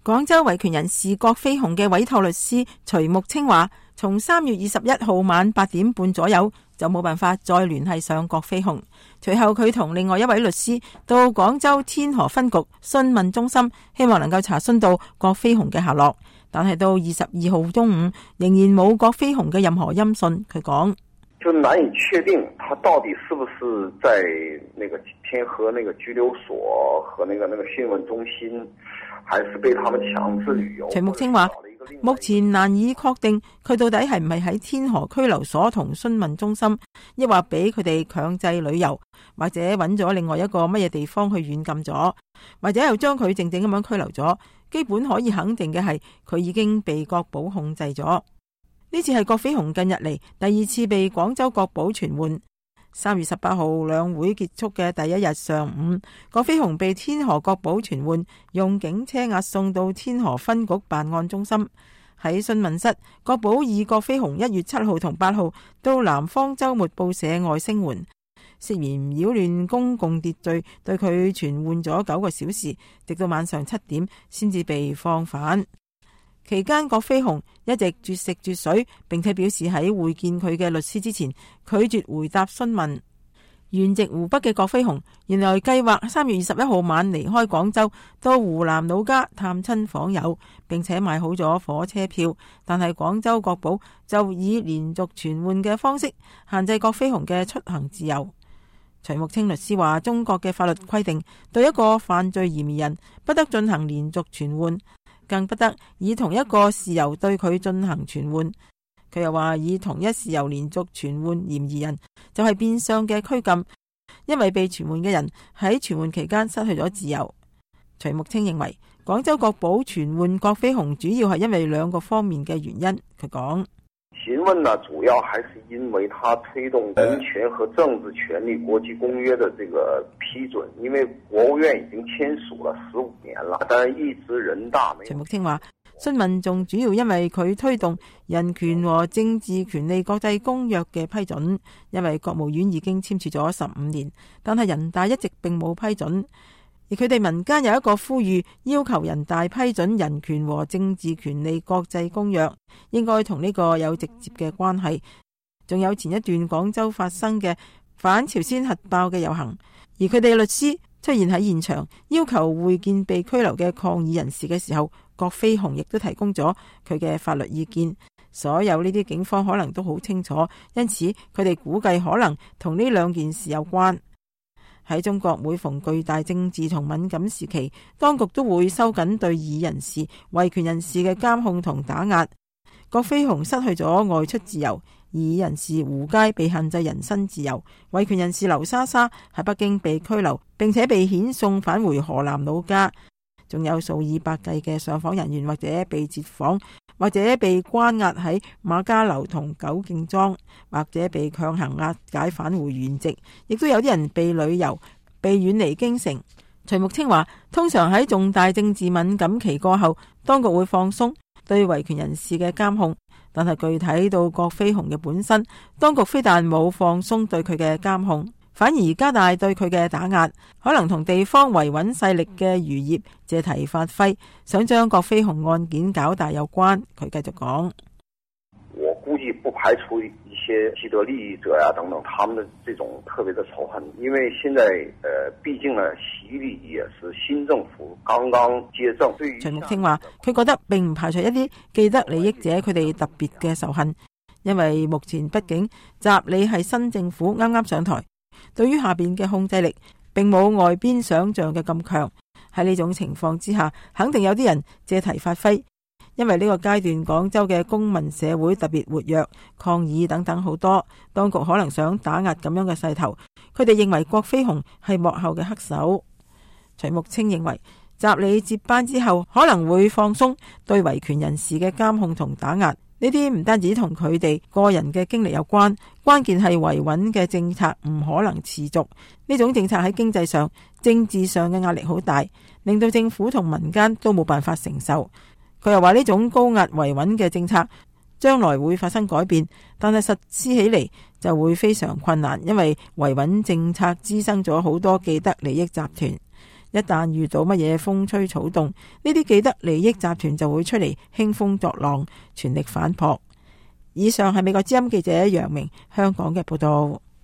廣州維權人士葛飛鴻嘅委託律師徐木清話，從3月21號晚8點半左右就冇辦法再聯繫上葛飛鴻。隨後佢同另外一位律師到廣州天河分局詢問中心，希望能夠查詢到葛飛鴻嘅下落，但係到22號中午仍然冇葛飛鴻嘅任何音訊。佢講， 就難以確定他到底是不是在那個天河那個拘留所和那個訊問中心，還是被他們強制旅遊。 徐木清話，目前難以確定佢到底係唔係喺天河拘留所同詢問中心，抑或俾佢哋強制旅遊，或者揾咗另外一個乜嘢地方去軟禁咗，或者又將佢靜靜咁樣拘留咗。基本可以肯定嘅係，佢已經被國保控制咗。呢次係葛飛鴻近日嚟第2次被廣州國保傳喚。3月18號兩會結束嘅第一日上午，葛飛鴻被天河國保傳喚，用警車押送到天河分局辦案中心。喺詢問室，國保以葛飛鴻1月7號同8號到南方周末報社外聲援，涉嫌擾亂公共秩序，對佢傳喚咗9個小時，直到晚上7點先至被放返。期間，葛飛鴻一直絕食絕水，並且表示喺會見佢嘅律師之前，拒絕回答詢問。原籍湖北嘅葛飛鴻原來計劃3月21號晚離開廣州，到湖南老家探親訪友，並且買好咗火車票。但係廣州國保就以連續傳喚嘅方式限制葛飛鴻嘅出行自由。徐木清律師話，中國嘅法律規定，對一個犯罪嫌疑人不得進行連續傳喚，更不得以同一個事由對佢進行傳喚。佢又話，以同一事由連續傳喚嫌疑人就係變相嘅拘禁，因為被傳喚嘅人喺傳喚期間失去咗自由。徐木清認為，廣州國保傳喚葛飛鴻主要係因為2個方面嘅原因。佢講， 詢問呢，主要還是因為他推動人權和政治權利國際公約的這個批准，因為國務院已經簽署了15年了，但一直人大沒有。 徐木清話，詢問仲主要因為佢推動人權和政治權利國際公約嘅批准，因為國務院已經簽署咗15年，但係人大一直並冇批准。而佢哋民間有一個呼籲，要求人大批准人權和政治權利國際公約，應該同呢個有直接嘅關係。仲有前一段廣州發生嘅反朝鮮核爆嘅遊行，而佢哋律師出現喺現場，要求會見被拘留嘅抗議人士嘅時候，葛飛鴻亦都提供咗佢嘅法律意見。所有呢啲警方可能都好清楚，因此佢哋估計可能同呢2件事有關。喺中國，每逢巨大政治同敏感時期，當局都會收緊對異議人士、維權人士嘅監控同打壓。葛飛鴻失去咗外出自由，異議人士胡佳被限制人身自由，維權人士劉莎莎喺北京被拘留，並且被遣送返回河南老家。仲有數以百計嘅上訪人員或者被截訪，或者被關押喺馬家樓同九敬莊，或者被強行押解返回原籍，亦都有啲人被旅遊，被遠離京城。徐木清話，通常喺重大政治敏感期過後，當局會放鬆對維權人士嘅監控，但係具體到葛飛鴻嘅本身，當局非但冇放鬆對佢嘅監控，反而加大對佢嘅打壓，可能同地方維穩勢力嘅餘孽借題發揮，想將葛飛鴻案件搞大有關。佢繼續講， 我估計不排除一些既得利益者呀等等，他們的這種特別的仇恨，因為現在畢竟呢，習歷也是新政府剛剛接政。 徐木清話，佢覺得並唔排除一啲既得利益者佢哋特別嘅仇恨，因為目前畢竟習李係新政府啱啱上台，對於下邊嘅控制力並冇外邊想象嘅咁強。喺呢種情況之下，肯定有啲人借題發揮，因為呢個階段廣州嘅公民社會特別活躍，抗議等等好多，當局可能想打壓咁樣嘅勢頭。佢哋認為葛飛鴻係幕後嘅黑手。徐木清認為，習李接班之後可能會放鬆對維權人士嘅監控同打壓。呢啲唔單止同佢哋個人嘅經歷有關，關鍵係維穩嘅政策唔可能持續。呢種政策喺經濟上、政治上嘅壓力好大，令到政府同民間都冇辦法承受。佢又話呢種高壓維穩嘅政策將來會發生改變，但係實施起嚟就會非常困難，因為維穩政策滋生咗好多既得利益集團。 一旦遇到乜嘢風吹草動，呢啲既得利益集團就會出嚟興風作浪，全力反撲。以上係美國之音記者楊明香港嘅報道。